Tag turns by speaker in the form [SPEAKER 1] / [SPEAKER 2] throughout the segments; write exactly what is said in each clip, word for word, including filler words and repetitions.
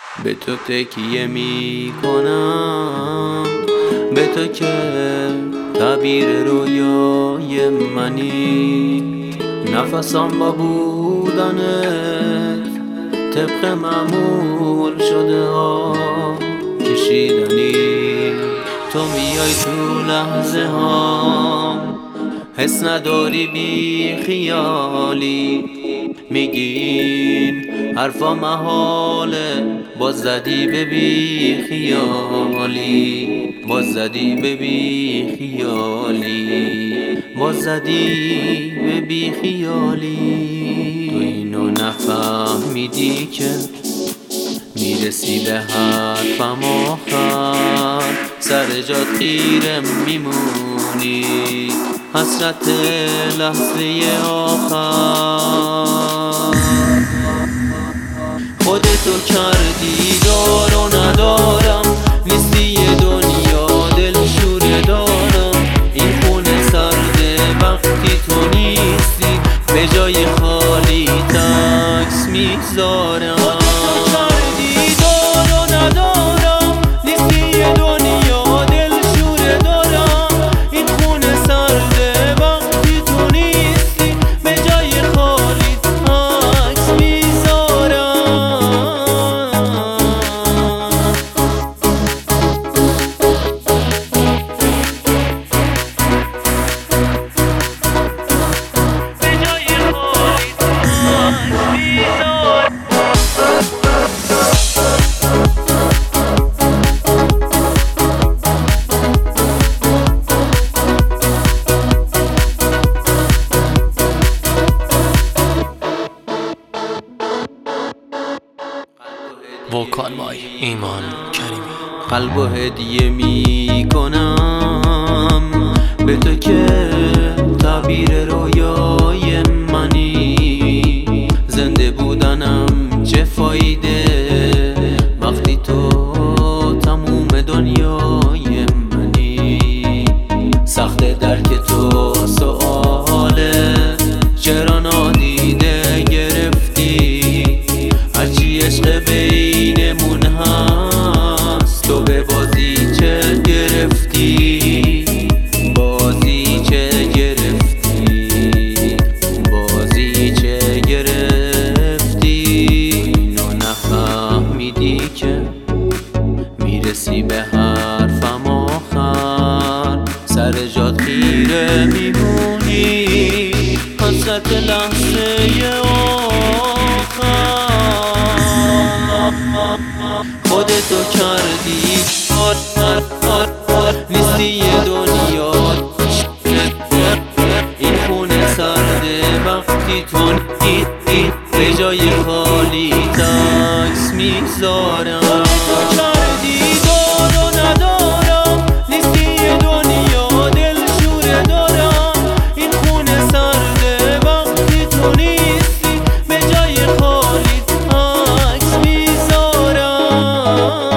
[SPEAKER 1] به تو تکیه می کنم، به تو که تعبیر رویای منی. نفسم با بودنت طبق معمول شده ها کشیدنی. تو میای تو لحظه ها حس نداری بی خیالی، میگین حرفا محاله باز زدی به بی خیالی، باز زدی به بی خیالی، باز زدی به بی خیالی. تو اینو نفهمیدی که میرسی به حرفم آخر، سر جات خیره میمونی حسرت لحظه آخر. خودتو کردی دار و ندارم، نیستی یه دنیا دلشوره دارم. این خونه سرده وقتی تو نیستی، به جای خالی تکس میذارم.
[SPEAKER 2] وکال بای ایمان کریمی.
[SPEAKER 1] قلب و هدیه می کنم به تو که تعبیر رویای منی. زنده بودنم چه فایده وقتی تو تموم دنیای منی. سخت درک تو سؤاله چرا نادیده گرفتی، هرچی عشق بینمون هست تو به بازی چه گرفتی، بازی چه گرفتی، بازی چه گرفتی. اینو نفهمیدی که میرسی به حرفم آخر، سر جات خیره میمونی حسرت لحظه آخر. خودتو کردی آر آر آر آر نیستی یه دنیا. این خونه سرده وقتی تو نیستی، به جای خالی تکس میذارم. کردی دار و ندارم، نیستی یه دنیا دلشوره دارم. این خونه سرده وقتی تو نیستی، به جای خالی تکس میذارم.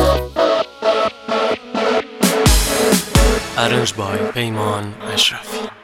[SPEAKER 2] Arranged by پیمان اشرفی.